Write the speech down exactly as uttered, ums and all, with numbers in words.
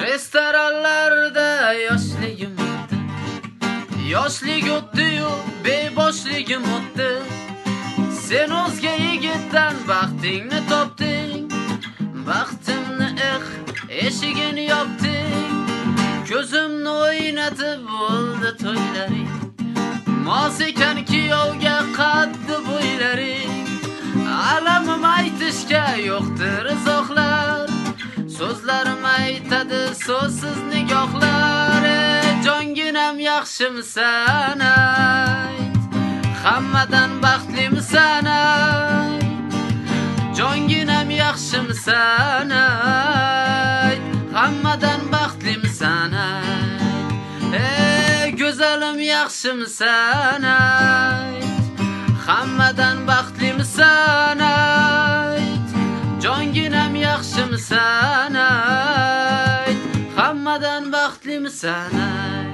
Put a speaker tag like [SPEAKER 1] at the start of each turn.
[SPEAKER 1] Restoranlarda yoshligim o'tdi, yoshlik o'tdi-yu beboshligim o'tdi. Sen o'zga yigitdan baxtingni topding, baxtimni eh eshigini yopding. Ko'zimni o'ynatib bo'ldi to'ylaring, mos ekan kuyovga qaddi bo'ylaring. Alamim aytishga yo'qdir izohlar, so'zlarim aytadi so'zsiz nigohlar. Jonginam yaxshimisan ayt, hammadan baxtlimisan ayt. Jonginam yaxshimisan ayt, hammadan baxtlimisan ayt. Ey go'zalim yaxshimisan ayt, hammadan baxtlimisan ayt. Jonginam yaxshimisan ayt, hammadan baxtlimisan ayt.